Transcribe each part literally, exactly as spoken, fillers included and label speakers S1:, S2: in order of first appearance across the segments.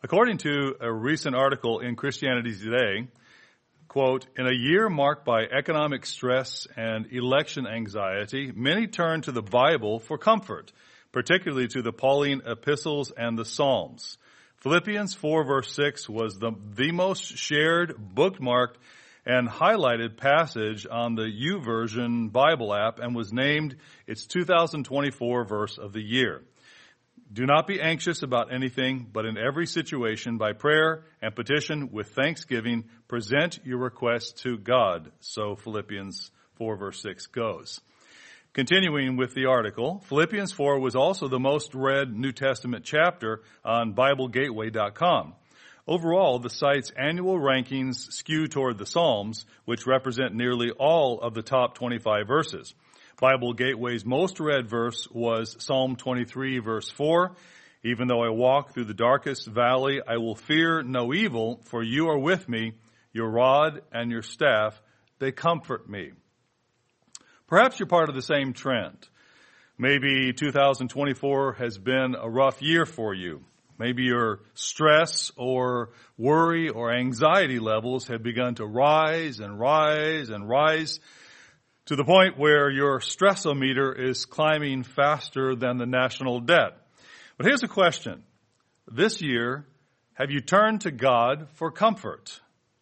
S1: According to a recent article in Christianity Today, quote, in a year marked by economic stress and election anxiety, many turn to the Bible for comfort, particularly to the Pauline epistles and the Psalms. Philippians four verse six was the, the most shared, bookmarked, and highlighted passage on the YouVersion Bible app and was named its two thousand twenty-four verse of the year. Do not be anxious about anything, but in every situation, by prayer and petition with thanksgiving, present your requests to God. So Philippians four verse six goes. Continuing with the article, Philippians four was also the most read New Testament chapter on Bible Gateway dot com. Overall, the site's annual rankings skew toward the Psalms, which represent nearly all of the top twenty-five verses. Bible Gateway's most read verse was Psalm twenty-three, verse four. Even though I walk through the darkest valley, I will fear no evil, for you are with me. Your rod and your staff, they comfort me. Perhaps you're part of the same trend. Maybe two thousand twenty-four has been a rough year for you. Maybe your stress or worry or anxiety levels have begun to rise and rise and rise to the point where your stressometer is climbing faster than the national debt. But here's a question. This year, have you turned to God for comfort?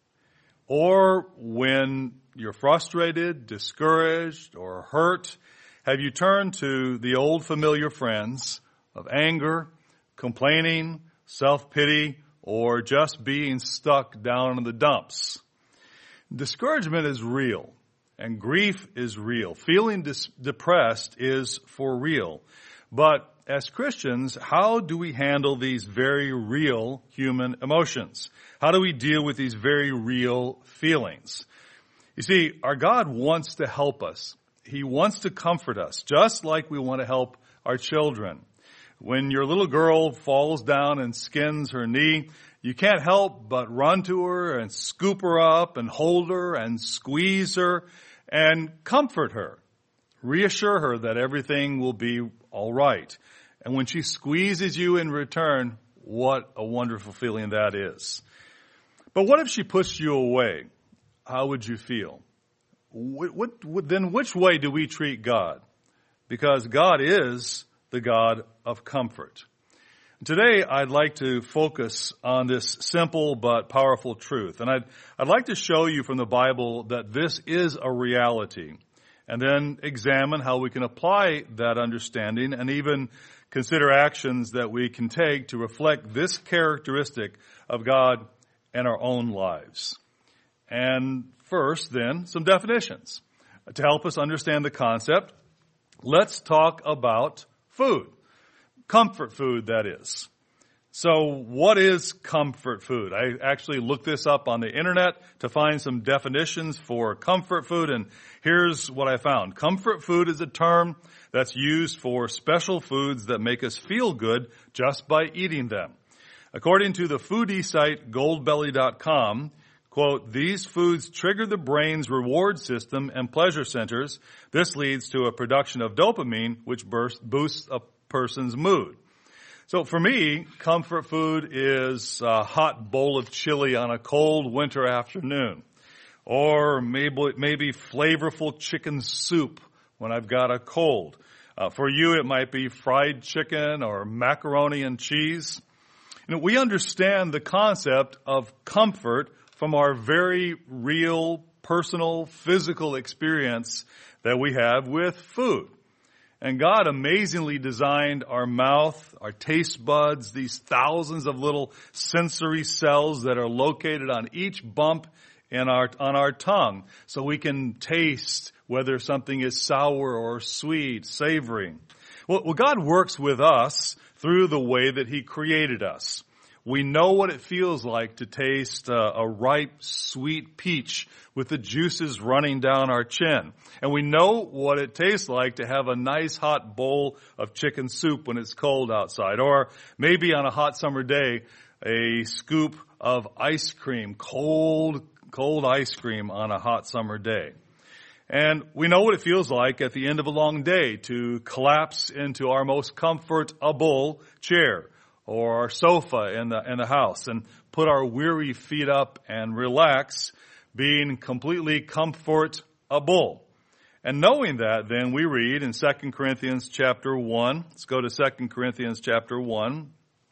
S1: Or when you're frustrated, discouraged, or hurt, have you turned to the old familiar friends of anger, complaining, self-pity, or just being stuck down in the dumps? Discouragement is real. And grief is real. Feeling dis- depressed is for real. But as Christians, how do we handle these very real human emotions? How do we deal with these very real feelings? You see, our God wants to help us. He wants to comfort us, just like we want to help our children. When your little girl falls down and skins her knee, you can't help but run to her and scoop her up and hold her and squeeze her and comfort her. Reassure her that everything will be all right. And when she squeezes you in return, what a wonderful feeling that is. But what if she pushed you away? How would you feel? What, what, then which way do we treat God? Because God is the God of comfort. Today, I'd like to focus on this simple but powerful truth. And I'd, I'd like to show you from the Bible that this is a reality, and then examine how we can apply that understanding and even consider actions that we can take to reflect this characteristic of God in our own lives. And first, then, some definitions. To help us understand the concept, let's talk about food. Comfort food, that is. So what is comfort food? I actually looked this up on the internet to find some definitions for comfort food, and here's what I found. Comfort food is a term that's used for special foods that make us feel good just by eating them. According to the foodie site gold belly dot com, quote, these foods trigger the brain's reward system and pleasure centers. This leads to a production of dopamine, which burst, boosts a person's mood. So for me, comfort food is a hot bowl of chili on a cold winter afternoon. Or maybe, maybe flavorful chicken soup when I've got a cold. Uh, for you, it might be fried chicken or macaroni and cheese. You know, we understand the concept of comfort from our very real, personal, physical experience that we have with food. And God amazingly designed our mouth, our taste buds, these thousands of little sensory cells that are located on each bump in our, on our tongue, so we can taste whether something is sour or sweet, savory. Well, well, God works with us through the way that He created us. We know what it feels like to taste uh, a ripe, sweet peach with the juices running down our chin. And we know what it tastes like to have a nice hot bowl of chicken soup when it's cold outside. Or maybe on a hot summer day, a scoop of ice cream, cold, cold ice cream on a hot summer day. And we know what it feels like at the end of a long day to collapse into our most comfortable chair, or our sofa in the, in the house and put our weary feet up and relax, being completely comfortable. And knowing that, then we read in Second Corinthians chapter one. Let's go to Second Corinthians chapter one.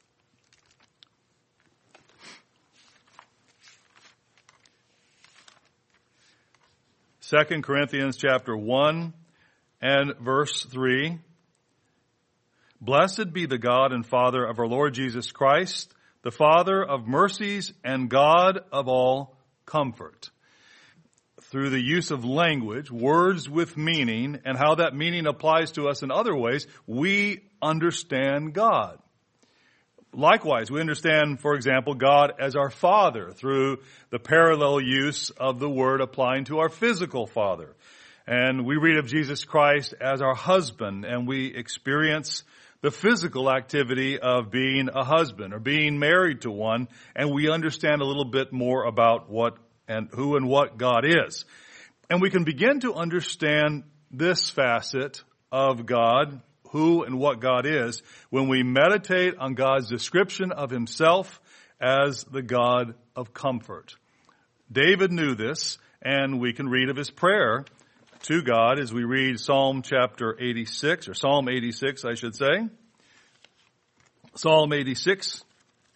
S1: Second Corinthians chapter one and verse three. Blessed be the God and Father of our Lord Jesus Christ, the Father of mercies and God of all comfort. Through the use of language, words with meaning, and how that meaning applies to us in other ways, we understand God. Likewise, we understand, for example, God as our Father through the parallel use of the word applying to our physical father. And we read of Jesus Christ as our husband, and we experience the physical activity of being a husband or being married to one, and we understand a little bit more about what and who and what God is. And we can begin to understand this facet of God, who and what God is, when we meditate on God's description of himself as the God of comfort. David knew this, and we can read of his prayer to God as we read Psalm chapter eighty-six, or Psalm eighty-six, I should say. Psalm eighty-six.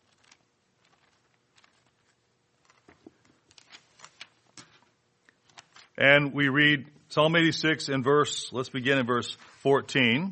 S1: And we read Psalm eighty-six in verse, let's begin in verse fourteen.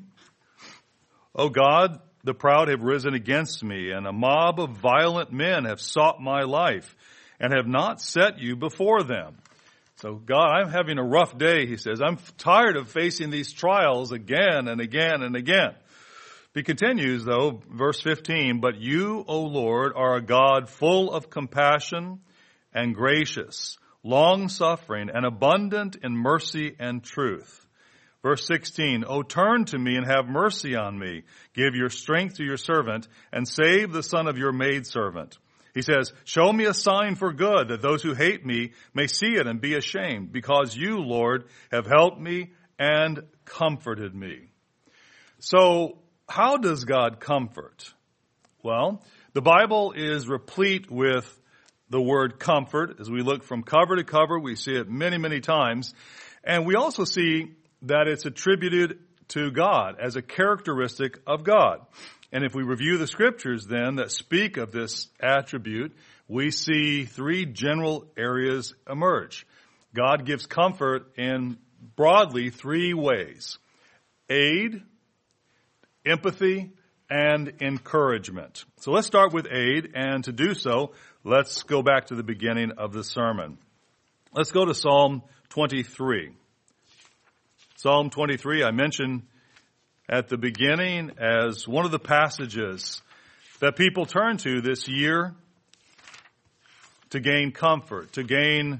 S1: O God, the proud have risen against me, and a mob of violent men have sought my life, and have not set you before them. So, God, I'm having a rough day, he says. I'm tired of facing these trials again and again and again. He continues, though, verse fifteen, but you, O Lord, are a God full of compassion and gracious, long-suffering, and abundant in mercy and truth. Verse sixteen, O turn to me and have mercy on me. Give your strength to your servant, and save the son of your maidservant. He says, show me a sign for good, that those who hate me may see it and be ashamed, because you, Lord, have helped me and comforted me. So, how does God comfort? Well, the Bible is replete with the word comfort. As we look from cover to cover, we see it many, many times. And we also see that it's attributed to God as a characteristic of God. And if we review the scriptures then that speak of this attribute, we see three general areas emerge. God gives comfort in broadly three ways: aid, empathy, and encouragement. So let's start with aid, and to do so, let's go back to the beginning of the sermon. Let's go to Psalm twenty-three. Psalm twenty-three, I mentioned at the beginning as one of the passages that people turn to this year to gain comfort, to gain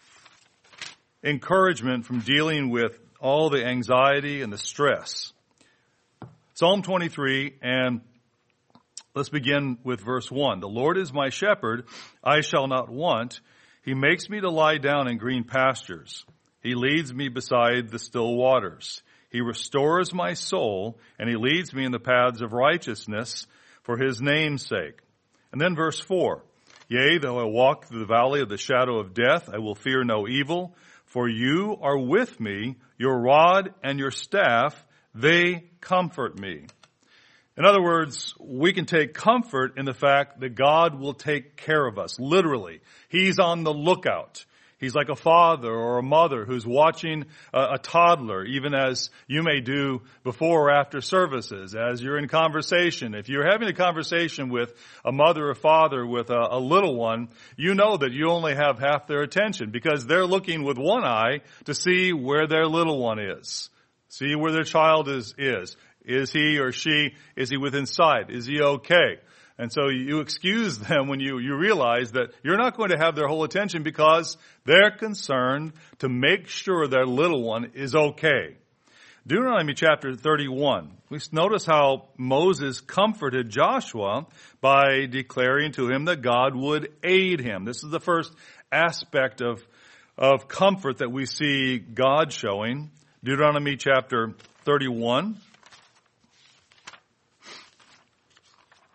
S1: encouragement from dealing with all the anxiety and the stress. Psalm twenty-three, and let's begin with verse one. The Lord is my shepherd, I shall not want. He makes me to lie down in green pastures. He leads me beside the still waters. He restores my soul, and he leads me in the paths of righteousness for his name's sake. And then verse four. Yea, though I walk through the valley of the shadow of death, I will fear no evil, for you are with me, your rod and your staff, they comfort me. In other words, we can take comfort in the fact that God will take care of us, literally. He's on the lookout. He's like a father or a mother who's watching a, a toddler, even as you may do before or after services, as you're in conversation. If you're having a conversation with a mother or father with a, a little one, you know that you only have half their attention because they're looking with one eye to see where their little one is, see where their child is. is. Is he or she, is he within sight? Is he okay? And so you excuse them when you, you realize that you're not going to have their whole attention because they're concerned to make sure their little one is okay. Deuteronomy chapter thirty-one. We notice how Moses comforted Joshua by declaring to him that God would aid him. This is the first aspect of, of comfort that we see God showing. Deuteronomy chapter thirty-one.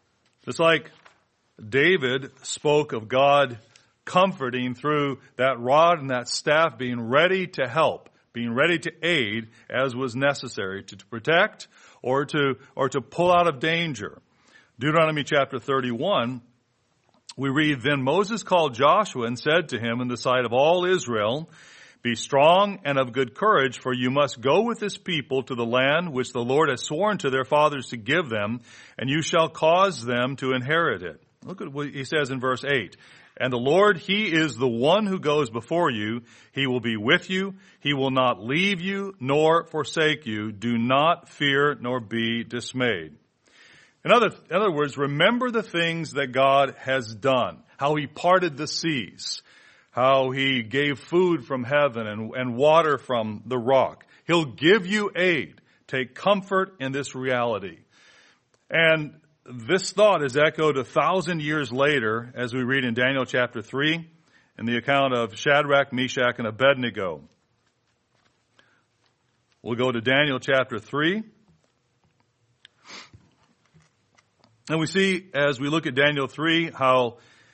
S1: It's like David spoke of God comforting through that rod and that staff, being ready to help, being ready to aid as was necessary to, to protect or to or to pull out of danger. Deuteronomy chapter thirty-one, we read, "Then Moses called Joshua and said to him in the sight of all Israel, Be strong and of good courage, for you must go with this people to the land which the Lord has sworn to their fathers to give them, and you shall cause them to inherit it." Look at what he says in verse eight. "And the Lord, He is the one who goes before you. He will be with you. He will not leave you nor forsake you. Do not fear nor be dismayed." In other, in other words, remember the things that God has done. How He parted the seas. How He gave food from heaven and, and water from the rock. He'll give you aid. Take comfort in this reality. And this thought is echoed a thousand years later as we read in Daniel chapter three in the account of Shadrach, Meshach, and Abednego. We'll go to Daniel chapter three. And we see as we look at Daniel three how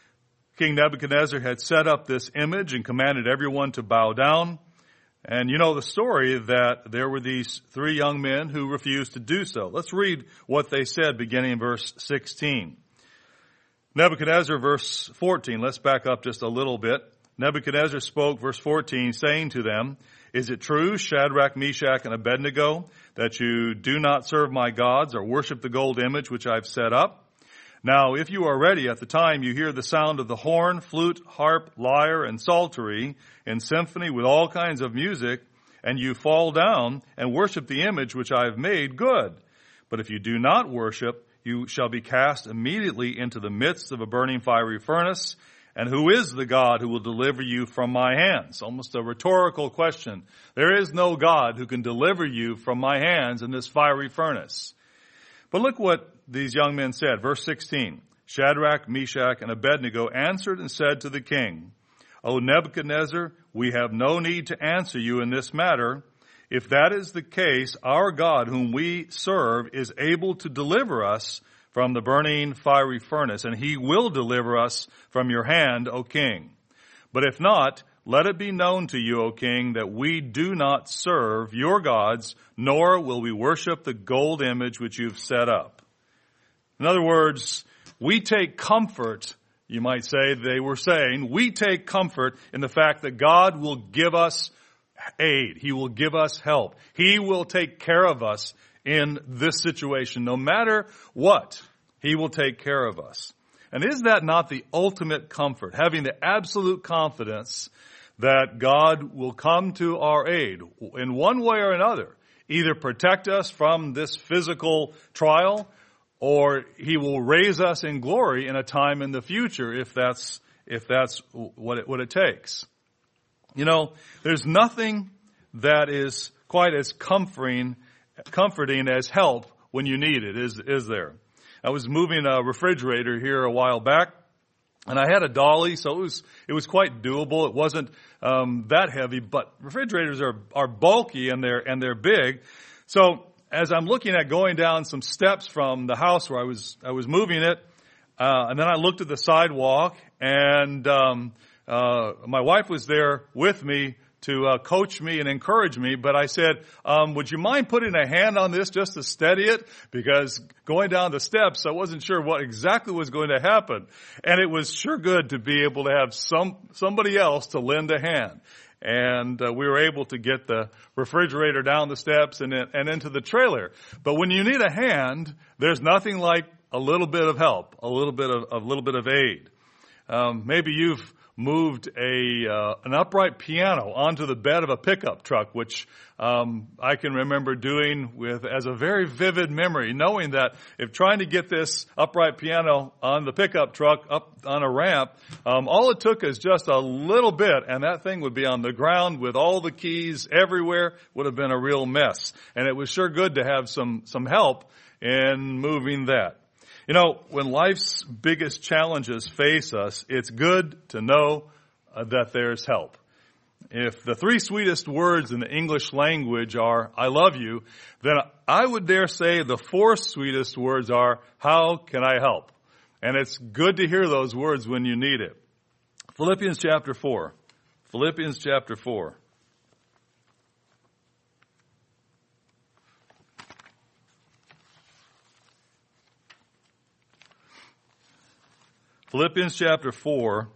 S1: King Nebuchadnezzar had set up this image and commanded everyone to bow down. And you know the story that there were these three young men who refused to do so. Let's read what they said beginning in verse sixteen. Nebuchadnezzar, verse fourteen. Let's back up just a little bit. Nebuchadnezzar spoke, verse fourteen, saying to them, "Is it true, Shadrach, Meshach, and Abednego, that you do not serve my gods or worship the gold image which I've set up? Now, if you are ready at the time you hear the sound of the horn, flute, harp, lyre, and psaltery in symphony with all kinds of music, and you fall down and worship the image which I have made, good. But if you do not worship, you shall be cast immediately into the midst of a burning fiery furnace. And who is the God who will deliver you from my hands?" Almost a rhetorical question. There is no God who can deliver you from my hands in this fiery furnace. But look what these young men said. Verse sixteen. "Shadrach, Meshach, and Abednego answered and said to the king, O Nebuchadnezzar, we have no need to answer you in this matter. If that is the case, our God whom we serve is able to deliver us from the burning fiery furnace, and He will deliver us from your hand, O king. But if not, let it be known to you, O king, that we do not serve your gods, nor will we worship the gold image which you've set up." In other words, we take comfort, you might say they were saying, we take comfort in the fact that God will give us aid. He will give us help. He will take care of us in this situation. No matter what, He will take care of us. And is that not the ultimate comfort? Having the absolute confidence that God will come to our aid in one way or another. Either protect us from this physical trial, or He will raise us in glory in a time in the future if that's if that's what it, what it takes. You know, there's nothing that is quite as comforting comforting as help when you need it, is is there? I was moving a refrigerator here a while back, and I had a dolly, so it was it was quite doable. It wasn't um, that heavy, but refrigerators are are bulky and they're and they're big. So as I'm looking at going down some steps from the house where I was I was moving it, uh, and then I looked at the sidewalk, and um, uh, my wife was there with me to uh, coach me and encourage me, but I said, um, would you mind putting a hand on this just to steady it? Because going down the steps, I wasn't sure what exactly was going to happen. And it was sure good to be able to have some somebody else to lend a hand. And uh, we were able to get the refrigerator down the steps and, in, and into the trailer. But when you need a hand, there's nothing like a little bit of help, a little bit of a little bit of aid. Um, maybe you've moved a uh, an upright piano onto the bed of a pickup truck, which um, I can remember doing with as a very vivid memory, knowing that if trying to get this upright piano on the pickup truck up on a ramp, um, all it took is just a little bit, and that thing would be on the ground with all the keys everywhere. Would have been a real mess, and it was sure good to have some some help in moving that. You know, when life's biggest challenges face us, it's good to know uh, that there's help. If the three sweetest words in the English language are, I love you, then I would dare say the four sweetest words are, how can I help? And it's good to hear those words when you need it. Philippians chapter four. Philippians chapter four. Philippians chapter four.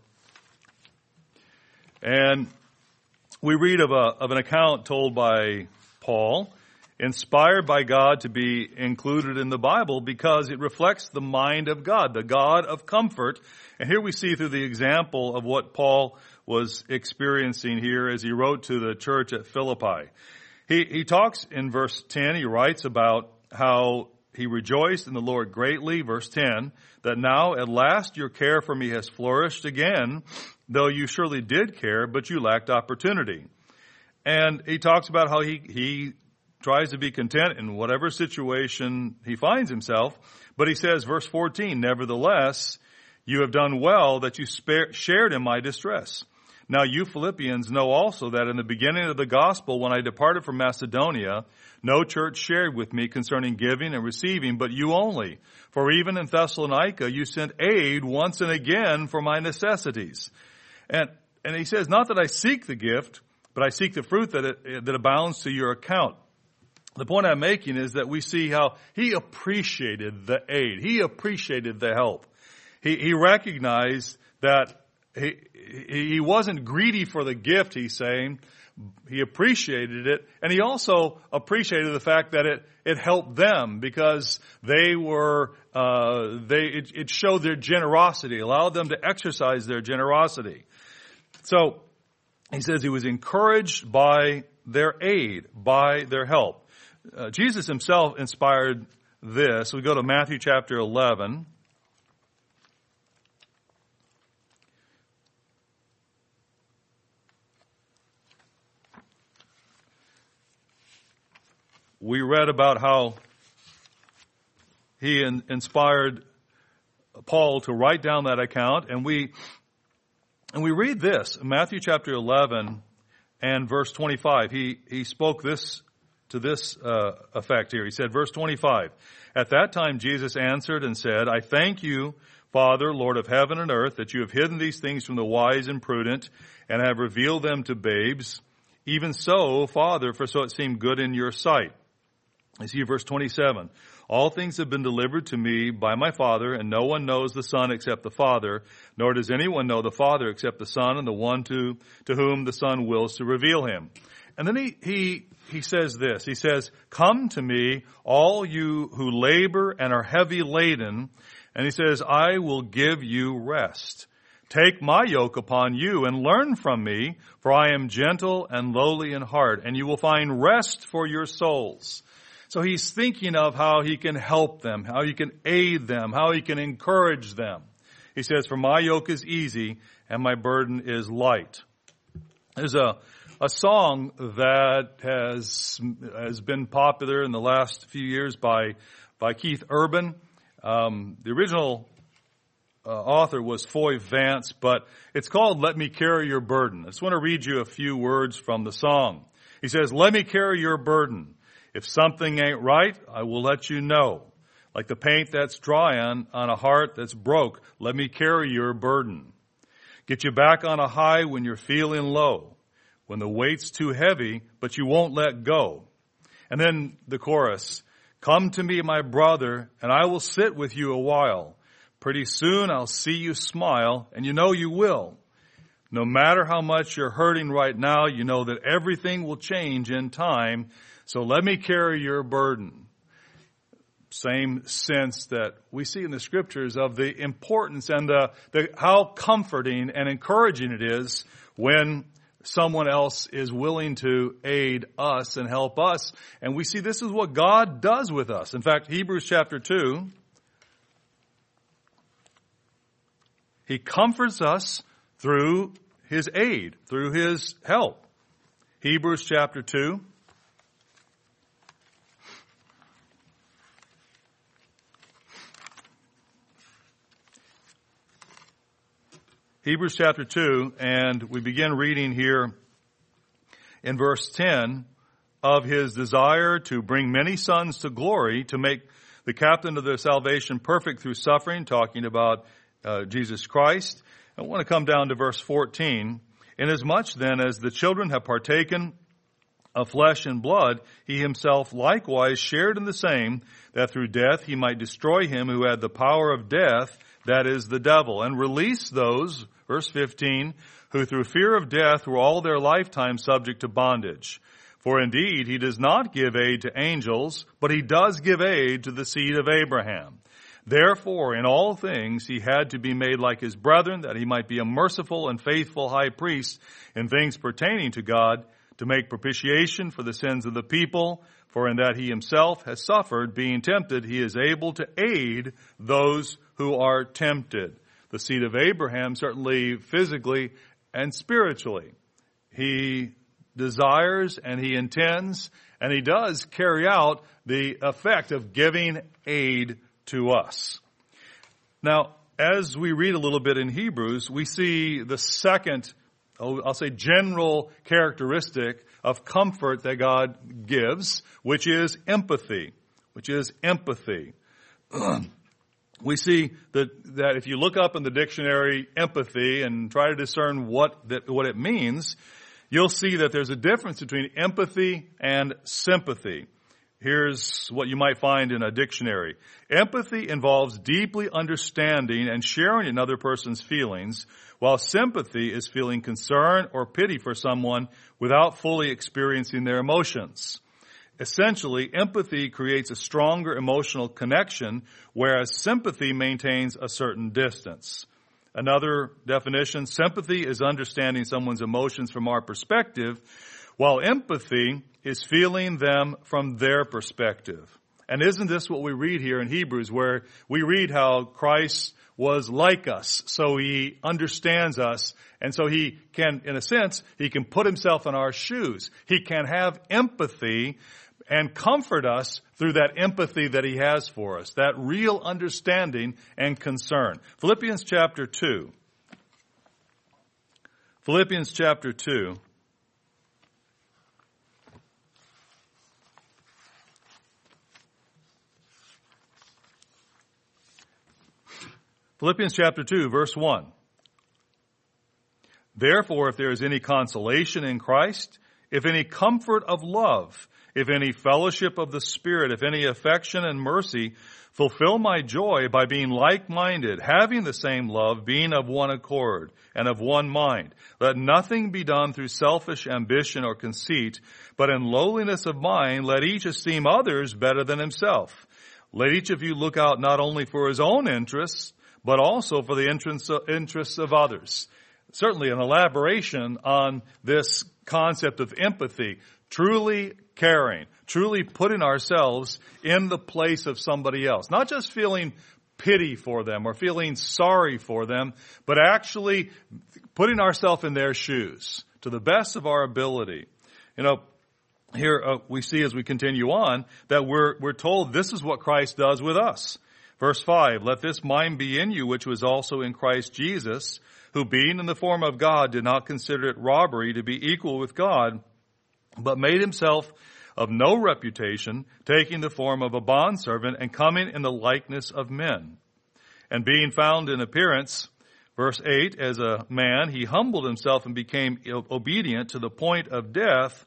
S1: And we read of a of an account told by Paul, inspired by God to be included in the Bible because it reflects the mind of God, the God of comfort. And here we see through the example of what Paul was experiencing here as he wrote to the church at Philippi. He, he talks in verse ten, he writes about how he rejoiced in the Lord greatly, verse ten, that now at last your care for me has flourished again, though you surely did care, but you lacked opportunity. And he talks about how he, he tries to be content in whatever situation he finds himself. But he says, verse fourteen, nevertheless, you have done well that you spare, shared in my distress. Now you Philippians know also that in the beginning of the gospel, when I departed from Macedonia, no church shared with me concerning giving and receiving, but you only. For even in Thessalonica, you sent aid once and again for my necessities. And, and he says, not that I seek the gift, but I seek the fruit that it, that abounds to your account. The point I'm making is that we see how he appreciated the aid. He appreciated the help. He, he recognized that he, he wasn't greedy for the gift, he's saying. He appreciated it. And he also appreciated the fact that it, it helped them because they were, uh, they, it, it showed their generosity, allowed them to exercise their generosity. So he says he was encouraged by their aid, by their help. Uh, Jesus himself inspired this. We go to Matthew chapter eleven. We read about how he in, inspired Paul to write down that account, and we and we read this, Matthew chapter eleven and verse twenty-five. He he spoke this to this uh, effect here. He said, verse twenty-five, at that time Jesus answered and said, I thank you, Father, Lord of heaven and earth, that you have hidden these things from the wise and prudent and have revealed them to babes. Even so, Father, for so it seemed good in your sight. I see verse twenty-seven. All things have been delivered to me by my Father, and no one knows the Son except the Father, nor does anyone know the Father except the Son and the one to, to whom the Son wills to reveal him. And then he, he, he says this. He says, come to me, all you who labor and are heavy laden. And he says, I will give you rest. Take my yoke upon you and learn from me, for I am gentle and lowly in heart, and you will find rest for your souls. So he's thinking of how he can help them, how he can aid them, how he can encourage them. He says, for my yoke is easy and my burden is light. There's a, a song that has, has been popular in the last few years by, by Keith Urban. Um, the original uh, author was Foy Vance, but it's called Let Me Carry Your Burden. I just want to read you a few words from the song. He says, let me carry your burden. If something ain't right, I will let you know. Like the paint that's dry on, on a heart that's broke, let me carry your burden. Get you back on a high when you're feeling low. When the weight's too heavy, but you won't let go. And then the chorus, come to me, my brother, and I will sit with you a while. Pretty soon I'll see you smile, and you know you will. No matter how much you're hurting right now, you know that everything will change in time. So let me carry your burden. Same sense that we see in the scriptures of the importance and the, the how comforting and encouraging it is when someone else is willing to aid us and help us. And we see this is what God does with us. In fact, Hebrews chapter two, he comforts us through his aid, through his help. Hebrews chapter two. Hebrews chapter two, and we begin reading here in verse ten of his desire to bring many sons to glory, to make the captain of their salvation, perfect through suffering, talking about uh, Jesus Christ. I want to come down to verse fourteen. Inasmuch then as the children have partaken of flesh and blood, he himself likewise shared in the same, that through death he might destroy him who had the power of death, that is the devil, and release those, verse fifteen, who through fear of death were all their lifetime subject to bondage. For indeed he does not give aid to angels, but he does give aid to the seed of Abraham. Therefore, in all things he had to be made like his brethren, that he might be a merciful and faithful high priest in things pertaining to God, to make propitiation for the sins of the people. For in that he himself has suffered, being tempted, he is able to aid those who are tempted. The seed of Abraham, certainly physically and spiritually. He desires and he intends and he does carry out the effect of giving aid to us. Now, as we read a little bit in Hebrews, we see the second, I'll say general characteristic of comfort that God gives, which is empathy, which is empathy. We see that, that if you look up in the dictionary empathy and try to discern what that, what it means, you'll see that there's a difference between empathy and sympathy. Here's what you might find in a dictionary. Empathy involves deeply understanding and sharing another person's feelings, while sympathy is feeling concern or pity for someone without fully experiencing their emotions. Essentially, empathy creates a stronger emotional connection, whereas sympathy maintains a certain distance. Another definition, sympathy is understanding someone's emotions from our perspective, while empathy is feeling them from their perspective. And isn't this what we read here in Hebrews, where we read how Christ was like us, so he understands us, and so he can, in a sense, he can put himself in our shoes. He can have empathy and comfort us through that empathy that he has for us, that real understanding and concern. Philippians chapter two. Philippians chapter two. Philippians chapter two, verse one. Therefore, if there is any consolation in Christ, if any comfort of love, if any fellowship of the Spirit, if any affection and mercy, fulfill my joy by being like-minded, having the same love, being of one accord and of one mind. Let nothing be done through selfish ambition or conceit, but in lowliness of mind, let each esteem others better than himself. Let each of you look out not only for his own interests, but also for the interests of others. Certainly an elaboration on this concept of empathy, truly caring, truly putting ourselves in the place of somebody else. Not just feeling pity for them or feeling sorry for them, but actually putting ourselves in their shoes to the best of our ability. You know, here uh, we see as we continue on that we're, we're told this is what Christ does with us. Verse five, let this mind be in you, which was also in Christ Jesus, who being in the form of God did not consider it robbery to be equal with God, but made himself of no reputation, taking the form of a bondservant and coming in the likeness of men. And being found in appearance, verse eight, as a man, he humbled himself and became obedient to the point of death,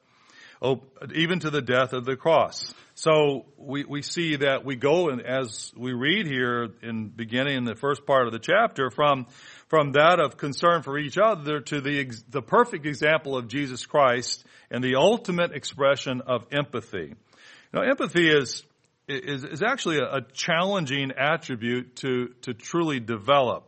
S1: even to the death of the cross. So we, we see that we go, and as we read here in beginning in the first part of the chapter, from from that of concern for each other to the the perfect example of Jesus Christ and the ultimate expression of empathy. Now, empathy is is, is actually a, a challenging attribute to to truly develop.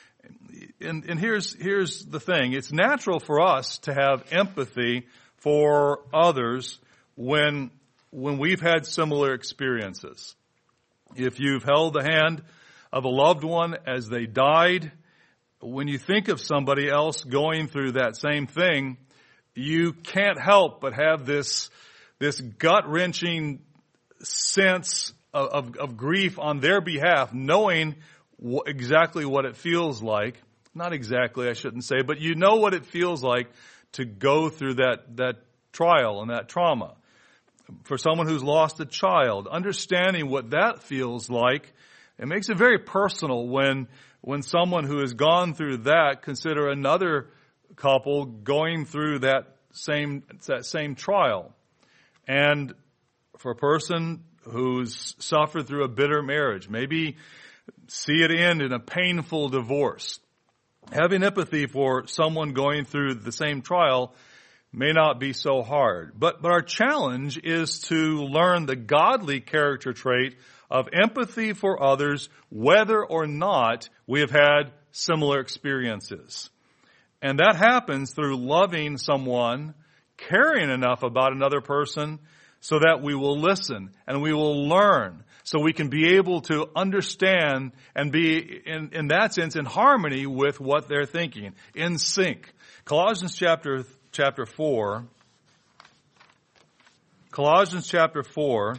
S1: And, and here's here's the thing: it's natural for us to have empathy for others when when we've had similar experiences. If you've held the hand of a loved one as they died, when you think of somebody else going through that same thing, you can't help but have this this gut-wrenching sense of, of, of grief on their behalf, knowing wh- exactly what it feels like. Not exactly, I shouldn't say, but you know what it feels like to go through that, that trial and that trauma. for someone who's lost a child, understanding what that feels like, it makes it very personal when when someone who has gone through that consider another couple going through that same that same trial. And for a person who's suffered through a bitter marriage, maybe see it end in a painful divorce, having empathy for someone going through the same trial may not be so hard. But, but our challenge is to learn the godly character trait of empathy for others, whether or not we have had similar experiences. And that happens through loving someone, caring enough about another person so that we will listen and we will learn, so we can be able to understand and be, in, in that sense, in harmony with what they're thinking, in sync. Colossians chapter chapter four. Colossians chapter four.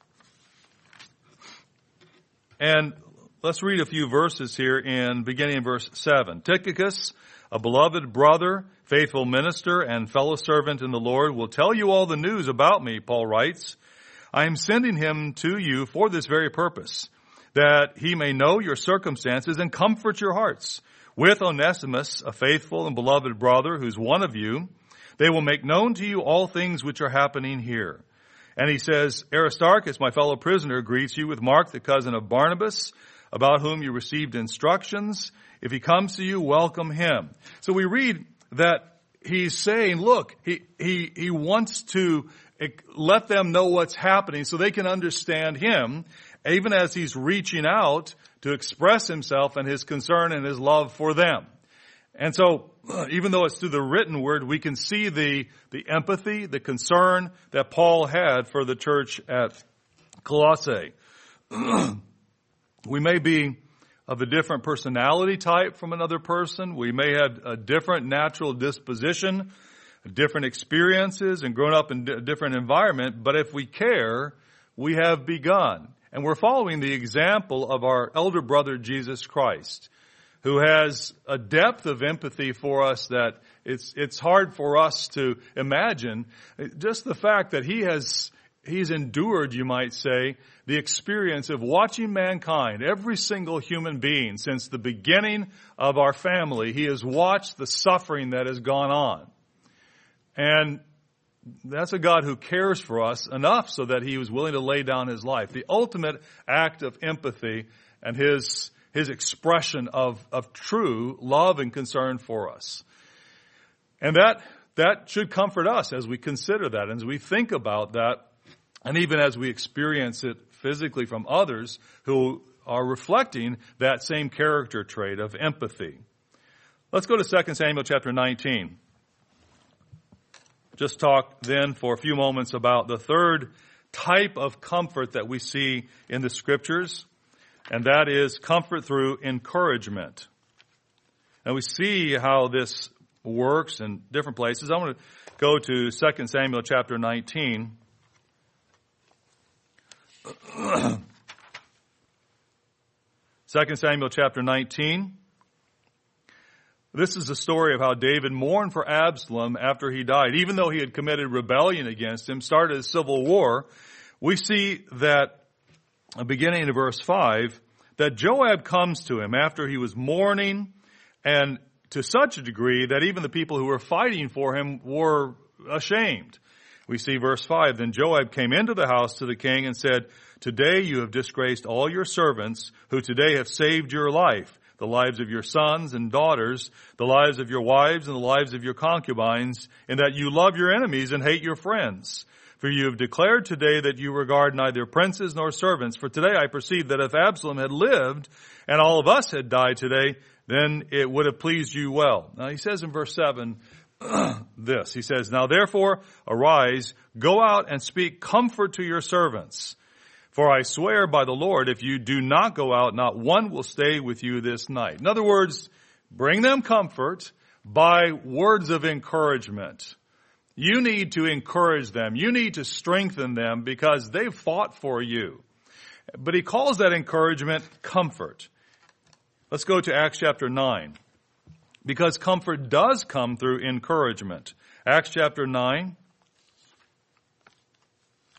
S1: And let's read a few verses here in beginning in verse seven. Tychicus, a beloved brother, faithful minister, and fellow servant in the Lord, will tell you all the news about me, Paul writes. I am sending him to you for this very purpose, that he may know your circumstances and comfort your hearts. With Onesimus, a faithful and beloved brother who's one of you, they will make known to you all things which are happening here. And he says, Aristarchus, my fellow prisoner, greets you with Mark, the cousin of Barnabas, about whom you received instructions. If he comes to you, welcome him. So we read that he's saying, look, he, he, he wants to let them know what's happening so they can understand him, even as he's reaching out to express himself and his concern and his love for them. And so, even though it's through the written word, we can see the, the empathy, the concern that Paul had for the church at Colossae. We may be of a different personality type from another person. We may have a different natural disposition, different experiences, and grown up in a different environment. But if we care, we have begun. And we're following the example of our elder brother, Jesus Christ, who has a depth of empathy for us that it's it's hard for us to imagine. Just the fact that he has he's endured, you might say, the experience of watching mankind, every single human being since the beginning of our family. He has watched the suffering that has gone on. And that's a God who cares for us enough so that he was willing to lay down his life. The ultimate act of empathy and his his expression of, of true love and concern for us. And that that should comfort us as we consider that, and as we think about that, and even as we experience it physically from others who are reflecting that same character trait of empathy. Let's go to Second Samuel chapter nineteen. Just talk then for a few moments about the third type of comfort that we see in the Scriptures, and that is comfort through encouragement. Now we see how this works in different places. I want to go to Second Samuel chapter nineteen. Second Samuel chapter nineteen. This is the story of how David mourned for Absalom after he died. Even though he had committed rebellion against him, started a civil war, we see that, beginning in verse five, that Joab comes to him after he was mourning, and to such a degree that even the people who were fighting for him were ashamed. We see verse five, then Joab came into the house to the king and said, today you have disgraced all your servants who today have saved your life, the lives of your sons and daughters, the lives of your wives and the lives of your concubines, in that you love your enemies and hate your friends. For you have declared today that you regard neither princes nor servants. For today I perceive that if Absalom had lived and all of us had died today, then it would have pleased you well. Now he says in verse seven, this, he says, now therefore arise, go out and speak comfort to your servants. For I swear by the Lord, if you do not go out, not one will stay with you this night. In other words, bring them comfort by words of encouragement. You need to encourage them. You need to strengthen them because they've fought for you. But he calls that encouragement comfort. Let's go to Acts chapter nine. Because comfort does come through encouragement. Acts chapter nine.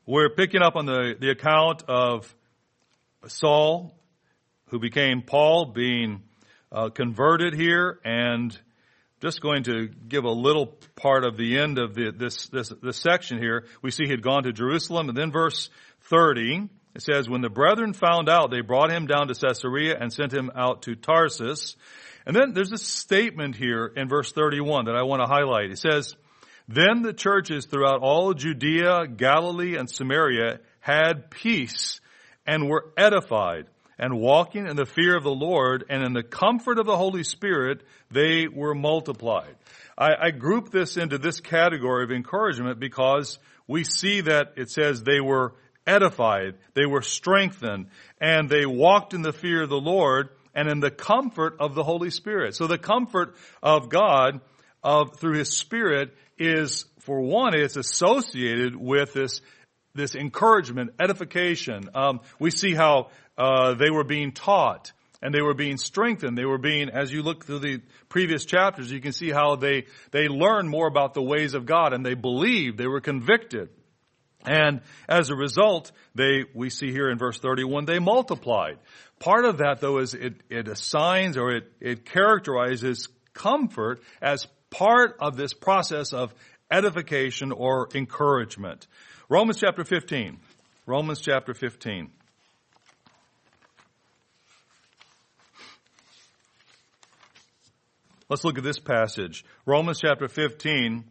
S1: we're picking up on the, the account of Saul, who became Paul, being uh, converted here, and just going to give a little part of the end of the, this, this, this section here. We see he had gone to Jerusalem, and then verse thirty, it says, when the brethren found out, they brought him down to Caesarea and sent him out to Tarsus. And then there's this statement here in verse thirty-one that I want to highlight. It says, then the churches throughout all Judea, Galilee, and Samaria had peace and were edified, and walking in the fear of the Lord and in the comfort of the Holy Spirit, they were multiplied. I, I group this into this category of encouragement because we see that it says they were edified, they were strengthened, and they walked in the fear of the Lord and in the comfort of the Holy Spirit. So the comfort of God of through His Spirit is, for one, it's associated with this this encouragement, edification. Um, we see how uh, they were being taught and they were being strengthened. They were being, as you look through the previous chapters, you can see how they they learned more about the ways of God, and they believed, they were convicted. And as a result, they, we see here in verse thirty-one, they multiplied. Part of that, though, is it, it assigns or it, it characterizes comfort as part of this process of edification or encouragement. Romans chapter fifteen. Romans chapter fifteen. Let's look at this passage. Romans chapter fifteen.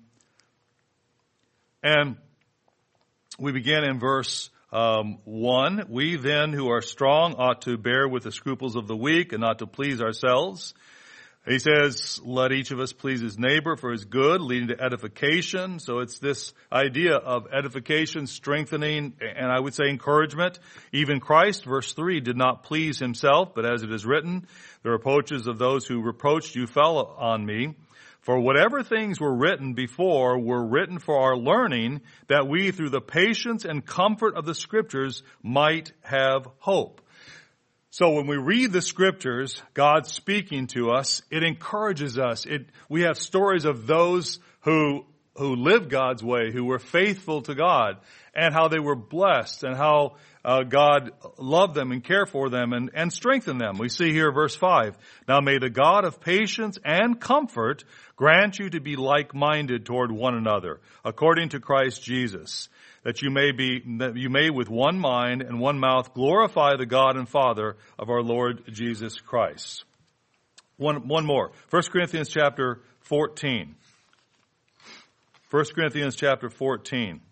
S1: And we begin in verse um, one. We then who are strong ought to bear with the scruples of the weak and not to please ourselves. He says, let each of us please his neighbor for his good, leading to edification. So it's this idea of edification, strengthening, and I would say encouragement. Even Christ, verse three, did not please himself, but as it is written, the reproaches of those who reproached you fell on me. For whatever things were written before were written for our learning, that we through the patience and comfort of the Scriptures might have hope. So when we read the Scriptures, God speaking to us, it encourages us. It, we have stories of those who, who lived God's way, who were faithful to God, and how they were blessed, and how uh, God loved them and cared for them and, and strengthened them. We see here verse five. Now may the God of patience and comfort grant you to be like-minded toward one another, according to Christ Jesus, that you may be, that you may with one mind and one mouth glorify the God and Father of our Lord Jesus Christ. One, one more. First Corinthians chapter fourteen. First Corinthians chapter fourteen.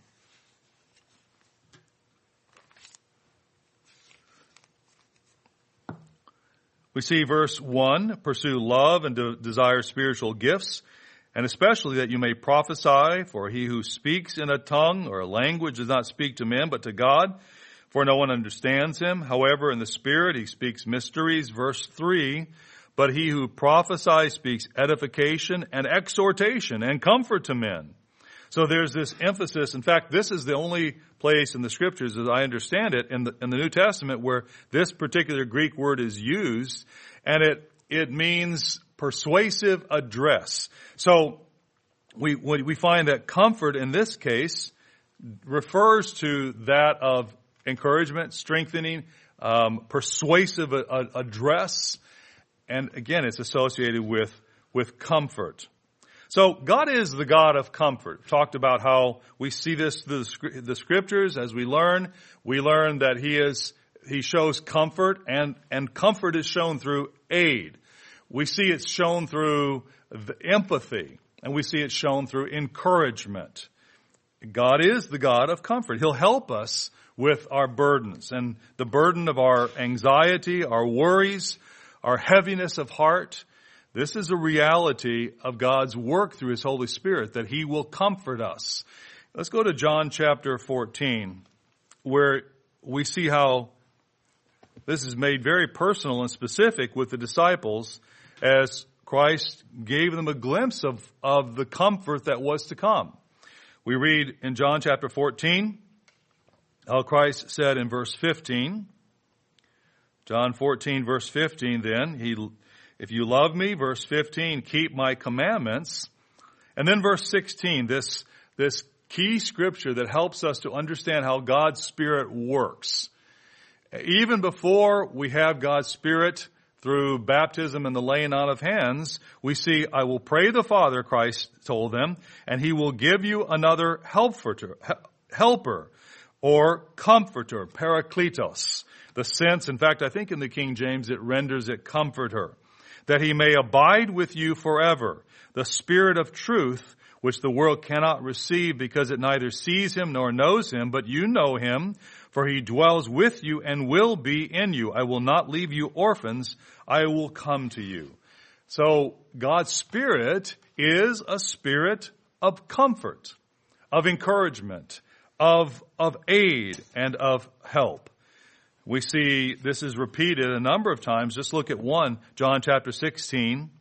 S1: We see verse one, pursue love and de- desire spiritual gifts, and especially that you may prophesy, for he who speaks in a tongue or a language does not speak to men, but to God, for no one understands him. However, in the Spirit he speaks mysteries. Verse three, but he who prophesies speaks edification and exhortation and comfort to men. So there's this emphasis. In fact, this is the only place in the Scriptures, as I understand it, in the, in the New Testament where this particular Greek word is used, and it, it means persuasive address. So we, we find that comfort in this case refers to that of encouragement, strengthening, um, persuasive a, a, address, and again, it's associated with, with comfort. So God is the God of comfort. We've talked about how we see this through the Scriptures. As we learn, we learn that He is, He shows comfort, and, and comfort is shown through aid. We see it shown through the empathy, and we see it shown through encouragement. God is the God of comfort. He'll help us with our burdens, and the burden of our anxiety, our worries, our heaviness of heart. This is a reality of God's work through His Holy Spirit, that He will comfort us. Let's go to John chapter fourteen, where we see how this is made very personal and specific with the disciples as Christ gave them a glimpse of, of the comfort that was to come. We read in John chapter fourteen, how Christ said in verse fifteen, John fourteen verse fifteen then, He if you love me, verse fifteen, keep my commandments. And then verse sixteen, this, this key scripture that helps us to understand how God's Spirit works. Even before we have God's Spirit through baptism and the laying on of hands, we see, I will pray the Father, Christ told them, and he will give you another helper, helper or comforter, parakletos. The sense, in fact, I think in the King James it renders it comforter, that he may abide with you forever. The Spirit of truth, which the world cannot receive because it neither sees him nor knows him, but you know him, for he dwells with you and will be in you. I will not leave you orphans. I will come to you. So God's Spirit is a spirit of comfort, of encouragement, of, of aid, and of help. We see this is repeated a number of times. Just look at one, John chapter sixteen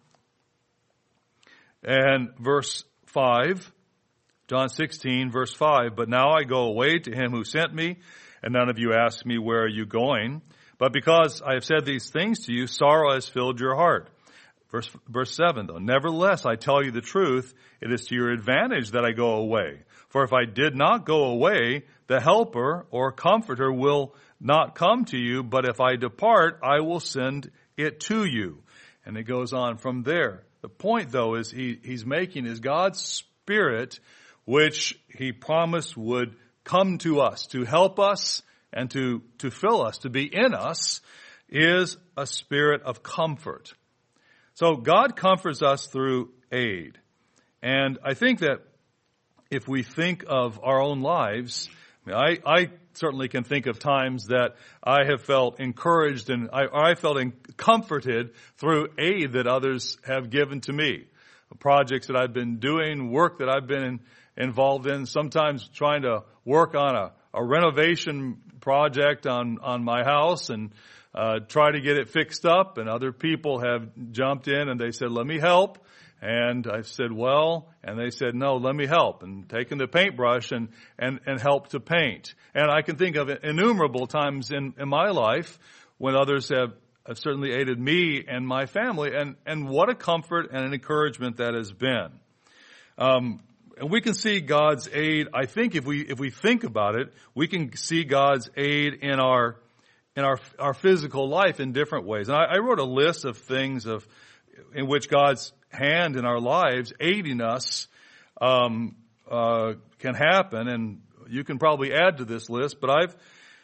S1: and verse five. John sixteen, verse five. But now I go away to him who sent me, and none of you ask me, where are you going? But because I have said these things to you, sorrow has filled your heart. Verse, verse seven, though. Nevertheless, I tell you the truth, it is to your advantage that I go away. For if I did not go away, the helper or comforter will not come to you, but if I depart, I will send it to you. And it goes on from there. The point, though, is he, he's making is God's Spirit, which he promised would come to us, to help us and to, to fill us, to be in us, is a spirit of comfort. So God comforts us through aid. And I think that if we think of our own lives, I, mean, I, I certainly can think of times that I have felt encouraged and I, I felt comforted through aid that others have given to me. Projects that I've been doing, work that I've been in, involved in, sometimes trying to work on a, a renovation project on, on my house and uh, try to get it fixed up. And other people have jumped in and they said, let me help. And I said, well, and they said, no, let me help, and taken the paintbrush and, and, and help to paint. And I can think of innumerable times in, in my life when others have, have certainly aided me and my family, and, and what a comfort and an encouragement that has been. Um, and we can see God's aid, I think if we, if we think about it, we can see God's aid in our, in our, our physical life in different ways. And I, I wrote a list of things of, in which God's hand in our lives aiding us um, uh, can happen, and you can probably add to this list. But I've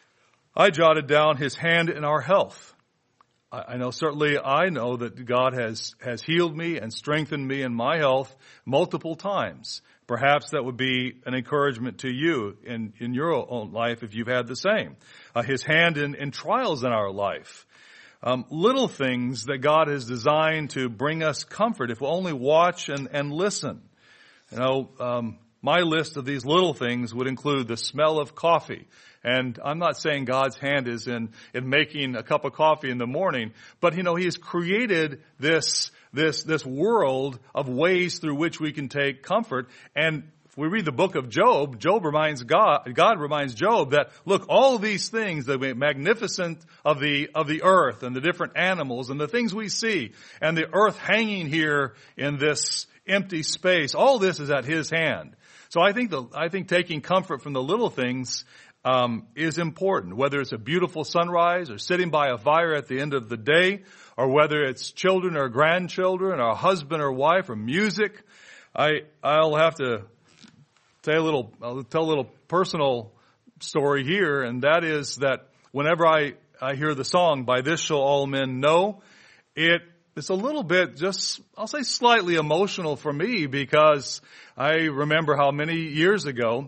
S1: I jotted down His hand in our health. I, I know certainly I know that God has has healed me and strengthened me in my health multiple times. Perhaps that would be an encouragement to you in in your own life if you've had the same. Uh, his hand in, in trials in our life. Um, little things that God has designed to bring us comfort if we'll only watch and, and listen. You know, um, my list of these little things would include the smell of coffee. And I'm not saying God's hand is in, in making a cup of coffee in the morning, but, you know, He has created this, this, this world of ways through which we can take comfort. And if we read the book of Job, Job reminds God, God reminds Job that, look, all of these things, the magnificent of the, of the earth and the different animals and the things we see and the earth hanging here in this empty space, all this is at His hand. So I think the, I think taking comfort from the little things, um, is important, whether it's a beautiful sunrise or sitting by a fire at the end of the day, or whether it's children or grandchildren or a husband or wife or music. I, I'll have to Tell a little, I'll tell a little personal story here, and that is that whenever I, I hear the song, By This Shall All Men Know, it, it's a little bit just, I'll say slightly emotional for me, because I remember how many years ago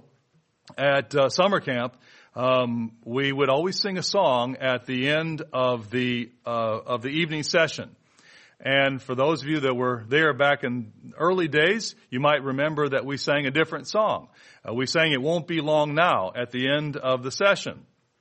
S1: at uh, summer camp, um, we would always sing a song at the end of the, uh, of the evening session. And for those of you that were there back in early days, you might remember that we sang a different song. Uh, we sang It Won't Be Long Now at the end of the session.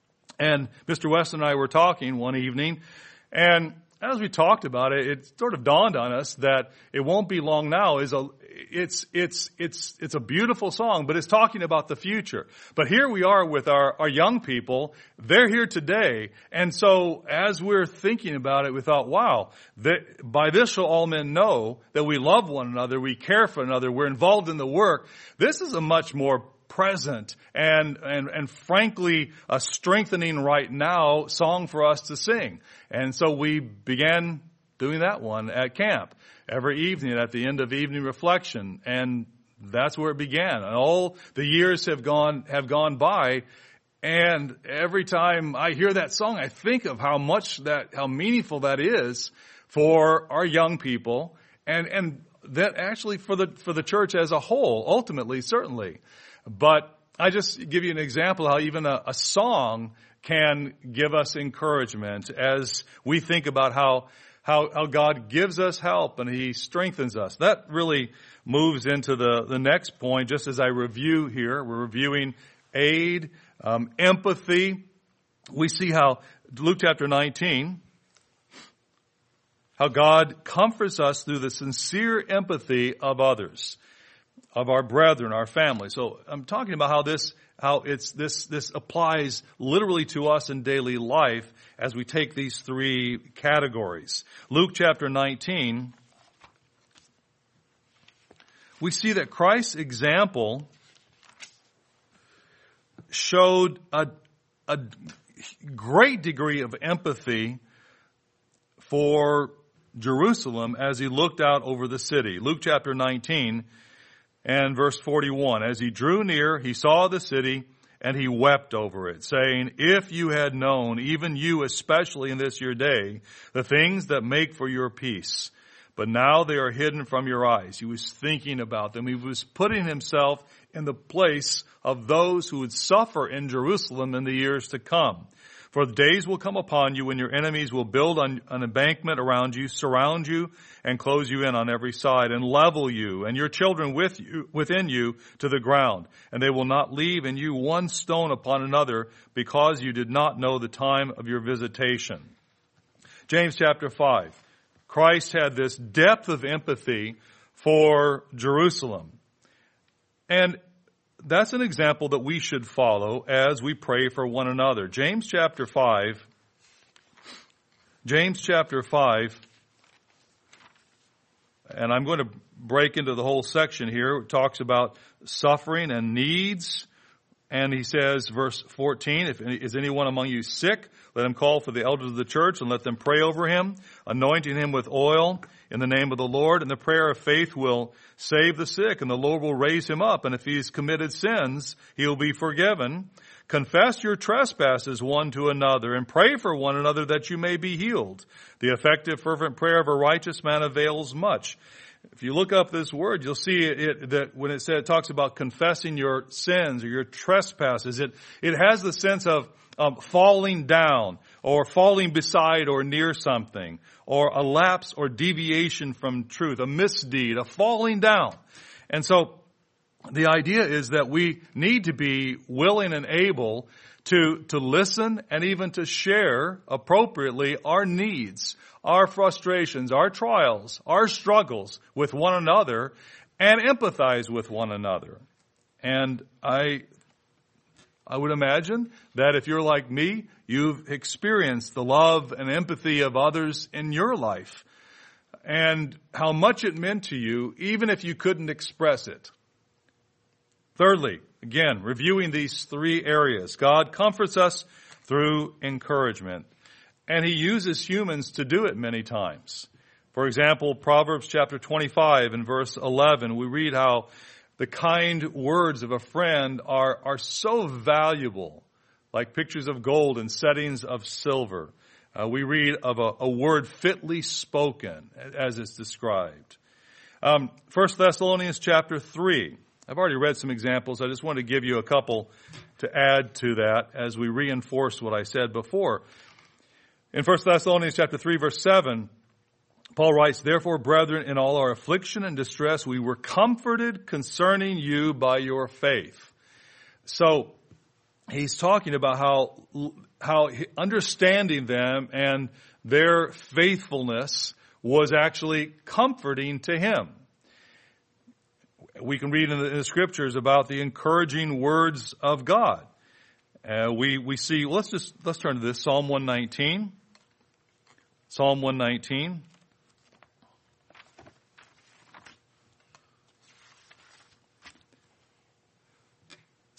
S1: And Mister West and I were talking one evening, and as we talked about it, it sort of dawned on us that It Won't Be Long Now is a, it's, it's, it's, it's a beautiful song, but it's talking about the future. But here we are with our, our young people. They're here today. And so as we're thinking about it, we thought, wow, that by this shall all men know that we love one another, we care for another, we're involved in the work. This is a much more present and, and, and frankly, a strengthening right now song for us to sing. And so we began doing that one at camp every evening at the end of evening reflection. And that's where it began. And all the years have gone, have gone by. And every time I hear that song, I think of how much that, how meaningful that is for our young people and, and that actually for the, for the church as a whole, ultimately, certainly. But I just give you an example how even a, a song can give us encouragement as we think about how, how, how God gives us help and He strengthens us. That really moves into the, the next point, just as I review here. We're reviewing aid, um, empathy. We see how Luke chapter nineteen, how God comforts us through the sincere empathy of others, of our brethren, our family. So I'm talking about how this, how it's this, this applies literally to us in daily life as we take these three categories. Luke chapter nineteen, we see that Christ's example showed a, a great degree of empathy for Jerusalem as He looked out over the city. Luke chapter nineteen and verse forty-one. As He drew near, He saw the city and He wept over it, saying, if you had known, even you especially in this your day, the things that make for your peace, but now they are hidden from your eyes. He was thinking about them. He was putting Himself in the place of those who would suffer in Jerusalem in the years to come. For the days will come upon you when your enemies will build an embankment around you, surround you, and close you in on every side, and level you and your children with you, within you to the ground. And they will not leave in you one stone upon another, because you did not know the time of your visitation. James chapter five. Christ had this depth of empathy for Jerusalem. And that's an example that we should follow as we pray for one another. James chapter five, James chapter five, and I'm going to break into the whole section here. It talks about suffering and needs. And he says, verse fourteen, if is anyone among you sick, let him call for the elders of the church and let them pray over him, anointing him with oil in the name of the Lord. And the prayer of faith will save the sick, and the Lord will raise him up. And if he's committed sins, he'll be forgiven. Confess your trespasses one to another and pray for one another that you may be healed. The effective fervent prayer of a righteous man avails much. If you look up this word, you'll see it, it, that when it said, it talks about confessing your sins or your trespasses, it, it has the sense of um, falling down or falling beside or near something, or a lapse or deviation from truth, a misdeed, a falling down. And so the idea is that we need to be willing and able to, to listen and even to share appropriately our needs, our frustrations, our trials, our struggles with one another, and empathize with one another. And I, I would imagine that if you're like me, you've experienced the love and empathy of others in your life, and how much it meant to you, even if you couldn't express it. Thirdly, again, reviewing these three areas. God comforts us through encouragement, and He uses humans to do it many times. For example, Proverbs chapter twenty-five and verse eleven, we read how the kind words of a friend are, are so valuable, like pictures of gold and settings of silver. Uh, we read of a, a word fitly spoken, as it's described. Um, First Thessalonians chapter three. I've already read some examples. I just want to give you a couple to add to that as we reinforce what I said before. In First Thessalonians chapter three, verse seven, Paul writes, "Therefore, brethren, in all our affliction and distress, we were comforted concerning you by your faith." So he's talking about how, how understanding them and their faithfulness was actually comforting to him. We can read in the, in the scriptures about the encouraging words of God. Uh, we, we see, let's just, let's turn to this, Psalm one nineteen. Psalm one nineteen.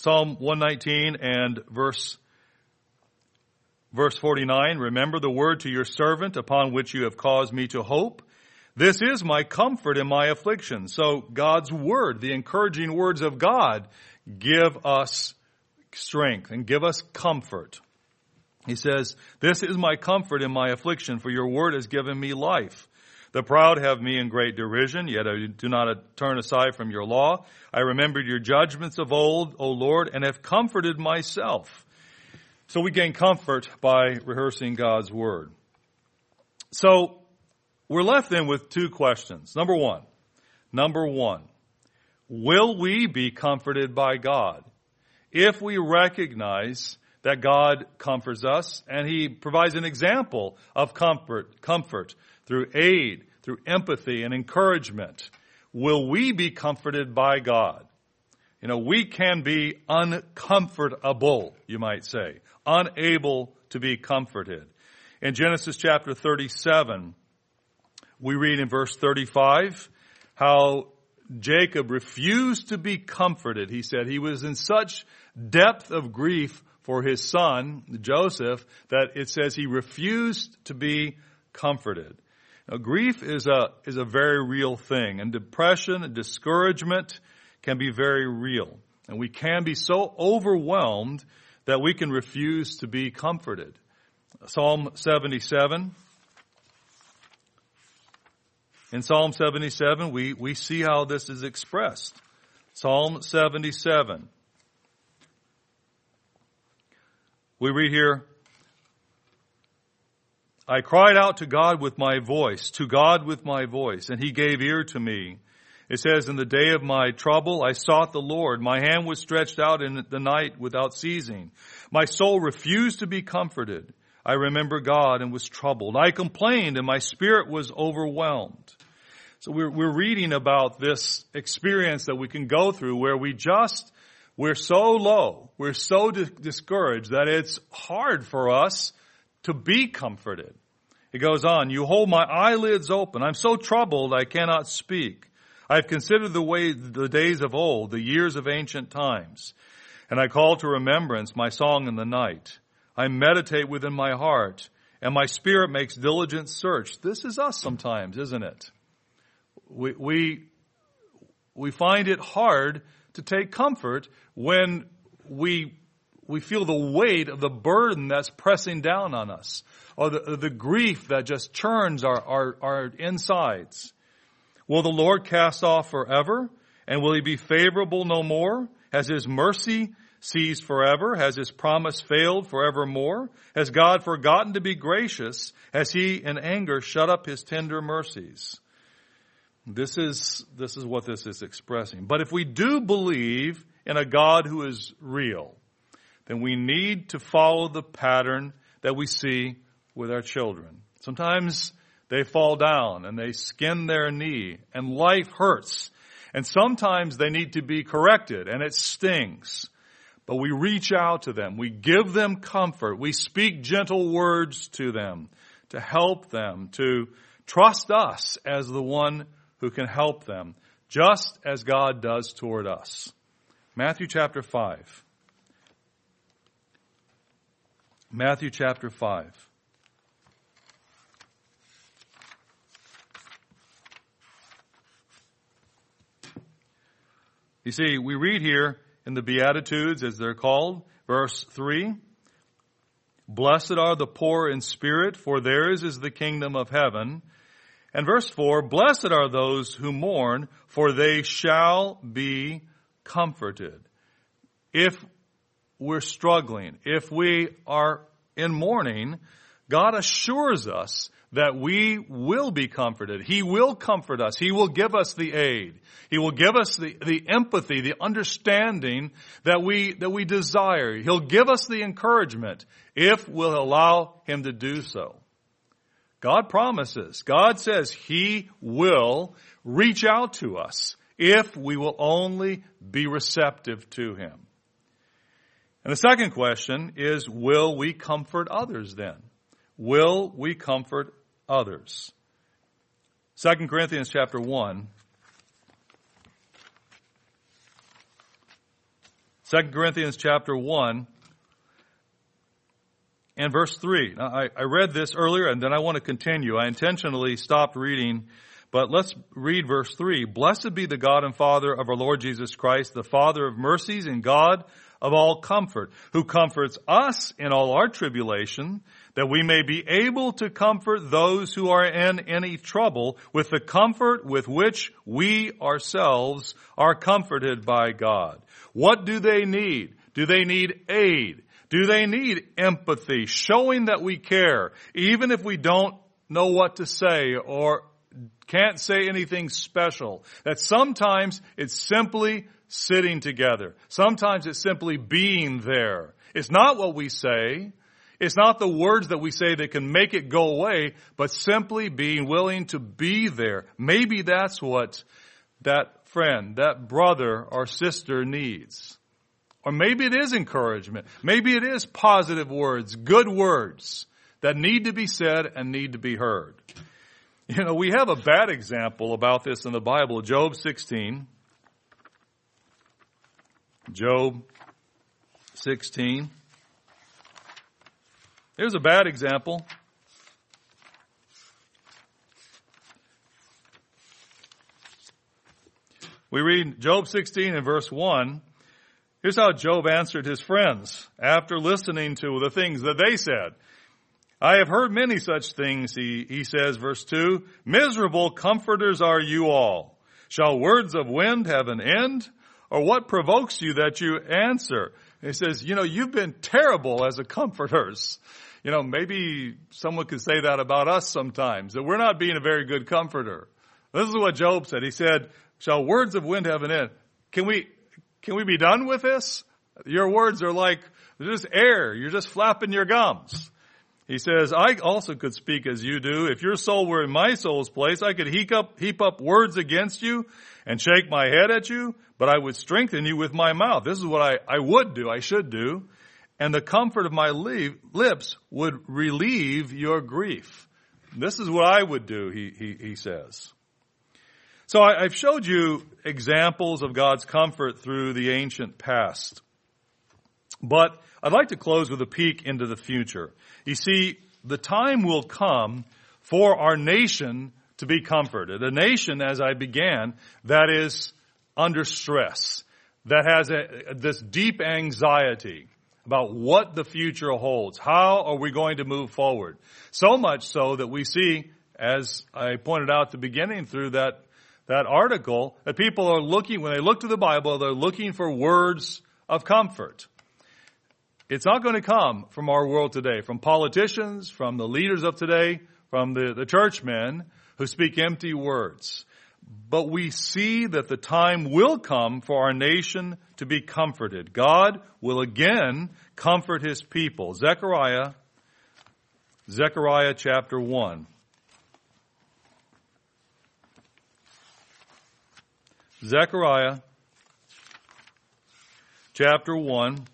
S1: Psalm one nineteen and verse verse forty-nine, remember the word to your servant upon which you have caused me to hope. This is my comfort in my affliction. So God's word, the encouraging words of God, give us strength and give us comfort. He says, this is my comfort in my affliction, for your word has given me life. The proud have me in great derision, yet I do not turn aside from your law. I remembered your judgments of old, O Lord, and have comforted myself. So we gain comfort by rehearsing God's word. So we're left then with two questions. Number one, number one, will we be comforted by God if we recognize that God comforts us and He provides an example of comfort, comfort through aid, through empathy and encouragement? Will we be comforted by God? You know, we can be uncomfortable, you might say, unable to be comforted. In Genesis chapter thirty-seven, we read in verse thirty-five how Jacob refused to be comforted. He said he was in such depth of grief for his son, Joseph, that it says he refused to be comforted. Now, grief is a, is a very real thing, and depression and discouragement can be very real. And we can be so overwhelmed that we can refuse to be comforted. Psalm seventy-seven. In Psalm seventy-seven, we, we see how this is expressed. Psalm seventy-seven. We read here, I cried out to God with my voice, to God with my voice, and He gave ear to me. It says, in the day of my trouble, I sought the Lord. My hand was stretched out in the night without ceasing. My soul refused to be comforted. I remember God and was troubled. I complained and my spirit was overwhelmed. So we're, we're reading about this experience that we can go through where we just, we're so low, we're so di- discouraged that it's hard for us to be comforted. It goes on, you hold my eyelids open. I'm so troubled I cannot speak. I've considered the way, the days of old, the years of ancient times. And I call to remembrance my song in the night. I meditate within my heart, and my spirit makes diligent search. This is us sometimes, isn't it? We, we, we find it hard to take comfort when we, we feel the weight of the burden that's pressing down on us, or the, the grief that just churns our, our, our insides. Will the Lord cast off forever? And will He be favorable no more? Has His mercy ceased forever? Has His promise failed forevermore? Has God forgotten to be gracious? Has He in anger shut up His tender mercies? This is, this is what this is expressing. But if we do believe in a God who is real, then we need to follow the pattern that we see with our children. Sometimes they fall down and they skin their knee and life hurts. And sometimes they need to be corrected and it stings. But we reach out to them. We give them comfort. We speak gentle words to them to help them, to trust us as the one who can help them, just as God does toward us. Matthew chapter five. Matthew chapter five. You see, we read here in the Beatitudes, as they're called, verse three, blessed are the poor in spirit, for theirs is the kingdom of heaven. And verse four, blessed are those who mourn, for they shall be comforted. If we're struggling, if we are in mourning, God assures us that we will be comforted. He will comfort us. He will give us the aid. He will give us the, the empathy, the understanding that we, that we desire. He'll give us the encouragement if we'll allow Him to do so. God promises. God says He will reach out to us if we will only be receptive to Him. And the second question is, will we comfort others then? Will we comfort others? Second Corinthians chapter one. Second Corinthians chapter one and verse three. Now, I, I read this earlier and then I want to continue. I intentionally stopped reading, but let's read verse three. Blessed be the God and Father of our Lord Jesus Christ, the Father of mercies and God of all comfort, who comforts us in all our tribulation, that we may be able to comfort those who are in any trouble with the comfort with which we ourselves are comforted by God. What do they need? Do they need aid? Do they need empathy, showing that we care, even if we don't know what to say or can't say anything special? That sometimes it's simply sitting together. Sometimes it's simply being there. It's not what we say. It's not the words that we say that can make it go away, but simply being willing to be there. Maybe that's what that friend, that brother or sister needs. Or maybe it is encouragement. Maybe it is positive words, good words that need to be said and need to be heard. You know, we have a bad example about this in the Bible, Job sixteen. Job sixteen. Here's a bad example. We read Job sixteen and verse one. Here's how Job answered his friends after listening to the things that they said. I have heard many such things, he, he says, verse two. Miserable comforters are you all. Shall words of wind have an end? Or what provokes you that you answer? He says, you know, you've been terrible as a comforters. You know, maybe someone could say that about us sometimes, that we're not being a very good comforter. This is what Job said. He said, shall words of wind have an end? Can we, can we be done with this? Your words are like, they're just air. You're just flapping your gums. He says, I also could speak as you do. If your soul were in my soul's place, I could heap up, heap up words against you and shake my head at you, but I would strengthen you with my mouth. This is what I, I would do, I should do. And the comfort of my leave, lips would relieve your grief. This is what I would do, he, he, he says. So I, I've showed you examples of God's comfort through the ancient past. But I'd like to close with a peek into the future. You see, the time will come for our nation to be comforted. A nation, as I began, that is under stress, that has a, this deep anxiety about what the future holds. How are we going to move forward? So much so that we see, as I pointed out at the beginning through that, that article, that people are looking, when they look to the Bible, they're looking for words of comfort. It's not going to come from our world today, from politicians, from the leaders of today, from the, the churchmen who speak empty words. But we see that the time will come for our nation to be comforted. God will again comfort his people. Zechariah, Zechariah chapter one. Zechariah chapter one.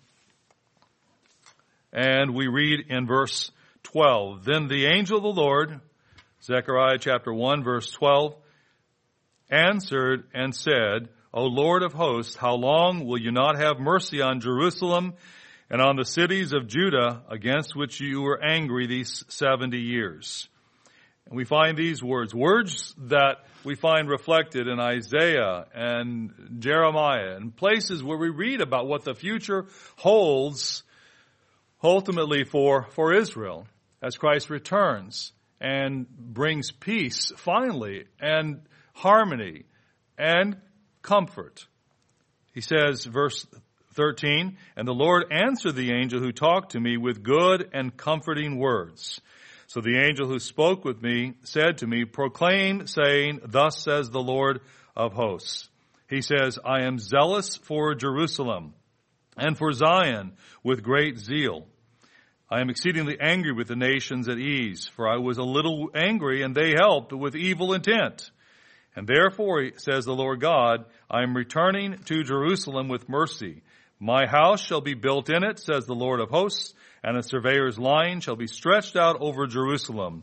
S1: And we read in verse twelve, Then the angel of the Lord, Zechariah chapter one, verse twelve, answered and said, O Lord of hosts, how long will you not have mercy on Jerusalem and on the cities of Judah against which you were angry these seventy years? And we find these words, words that we find reflected in Isaiah and Jeremiah and places where we read about what the future holds ultimately for, for Israel as Christ returns and brings peace finally and harmony and comfort. He says, verse thirteen, And the Lord answered the angel who talked to me with good and comforting words. So the angel who spoke with me said to me, Proclaim, saying, Thus says the Lord of hosts. He says, I am zealous for Jerusalem and for Zion with great zeal. I am exceedingly angry with the nations at ease, for I was a little angry, and they helped with evil intent. And therefore, says the Lord God, I am returning to Jerusalem with mercy. My house shall be built in it, says the Lord of hosts, and a surveyor's line shall be stretched out over Jerusalem.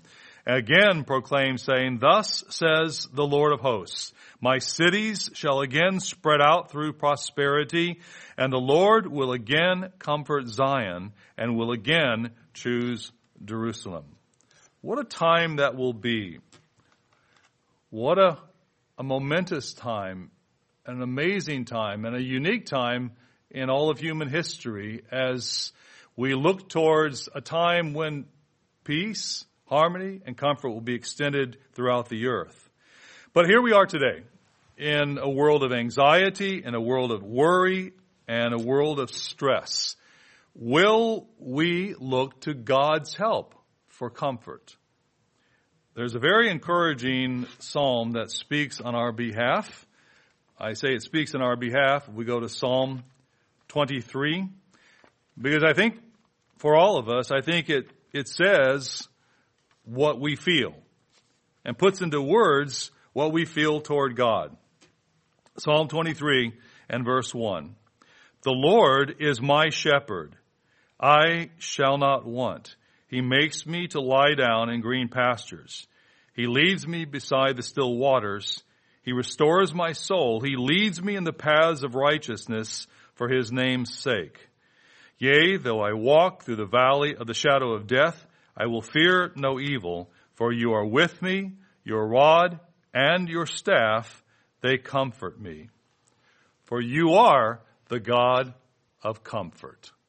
S1: again proclaimed, saying, Thus says the Lord of hosts, my cities shall again spread out through prosperity, and the Lord will again comfort Zion, and will again choose Jerusalem. What a time that will be. What a, a momentous time, an amazing time, and a unique time in all of human history as we look towards a time when peace, harmony, and comfort will be extended throughout the earth. But here we are today in a world of anxiety, in a world of worry, and a world of stress. Will we look to God's help for comfort? There's a very encouraging psalm that speaks on our behalf. I say it speaks on our behalf. We go to Psalm twenty-three, because I think for all of us, I think it, it says what we feel and puts into words what we feel toward God. Psalm twenty-three and verse one. The Lord is my shepherd. I shall not want. He makes me to lie down in green pastures. He leads me beside the still waters. He restores my soul. He leads me in the paths of righteousness for his name's sake. Yea, though I walk through the valley of the shadow of death, I will fear no evil, for you are with me, your rod and your staff, they comfort me. For you are the God of comfort.